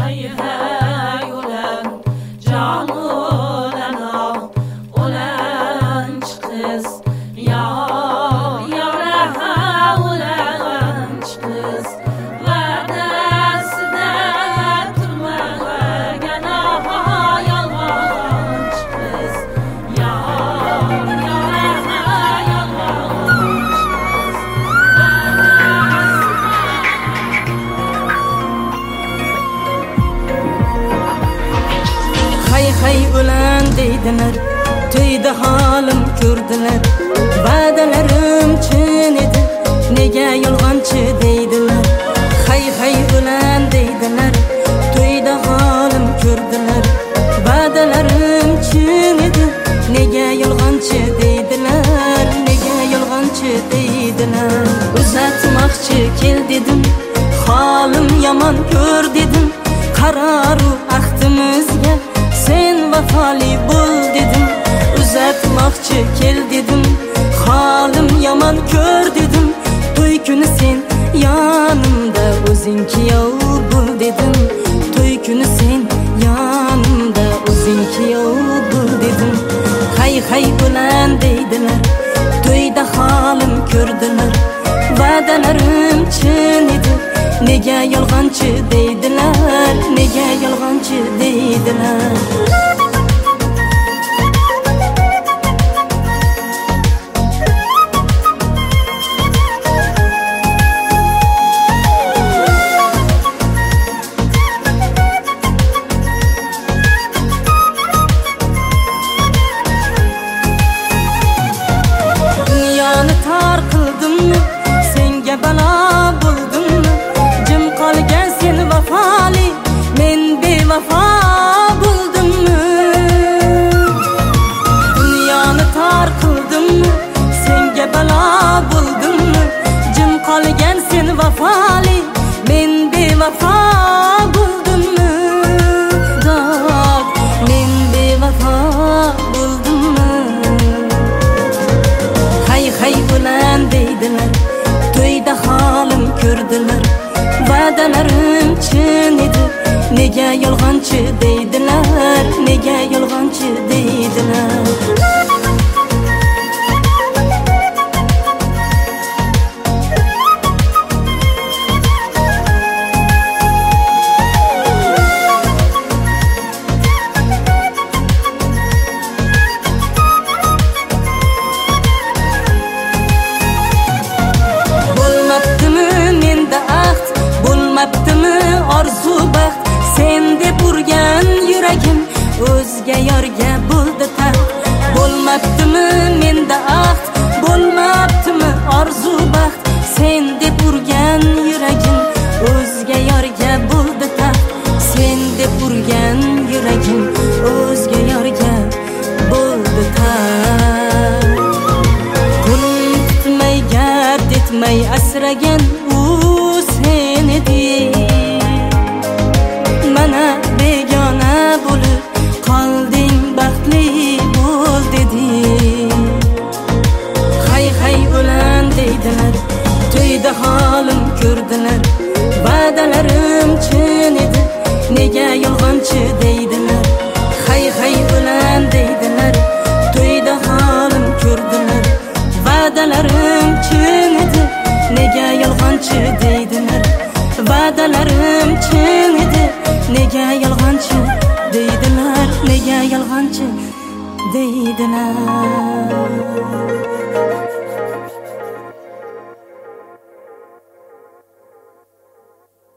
Hey hey ulan canıdan al ulan kız ya yara ulan kız vadası da durma gana yalvaç kız ya yara yalvaç Hay hay ulan deydiler, to'yda halim ko'rdilar. Va'dalarim chin edi, nega yolg'onchi deydilar. Hay hay ulan deydilar, to'yda halim ko'rdilar. Va'dalarim chin edi, nega yolg'onchi deydilar. Nega yolg'onchi deydilar. Uzatmoqchi kel dedim, halim yomon ko'r dedim. Qararu axtimizga sen vafoli bo'l dedim. Uzatmoqchi kel dedim, halim yomon ko'r dedim. To'y kuni sen yonimda o'zing kuyov bo'l dedim. To'y kuni sen yonimda o'zing kuyov bo'l dedim. Hay hay ulan deydilar, to'yda halim ko'rdilar. Va'dalarim chin edi, nega yolg'onchi deydilar. Nega yolg'onchi deydilar. Dunyoni tor qildimmi, senga balo bo'ldimmi? Jim qolgan sen vafoli, men bevafo bo'ldimmi? Dunyoni tor qildimmi, senga balo bo'ldimmi? Jim qolgan sen vafoli, men bevafo bo'ldimmi? Dod, men bevafo bo'ldimmi? Hay hay ulan deydilar, to'yda halim ko'rdilar. Va'dalarim chin edi, nega yolg'onchi deydilar. Nega yolg'onchi deydilar. Bo'lmabdimi menda ahd, bo'lmabdimi orzu baxt. Sen deb urgan yuragim o'zga yorga bo'ldi taxt. Bo'lmabdimi menda ahd, bo'lmabdimi orzu baxt. Sen deb urgan yuragim o'zga yorga bo'ldi taxt. Sen deb urgan yuragim o'zga yorga bo'ldi taxt. Qo'lim tutmay gard etmay asragan u sen eding. Mana begona bo'lib qolding, baxtli bo'l deding. Hay hay ulan deydilar, to'yda halim ko'rdilar. Va'dalarim chin edi, nega yolg'onchi deydilar. Hay hay ulan deydilar, to'yda halim ko'rdilar. Va'dalarim chin edi, nega yolg'onchi deydilar. Va'dalarim chin edi, nega yolg'onchi deydilar. Nega yolg'onchi deydilar.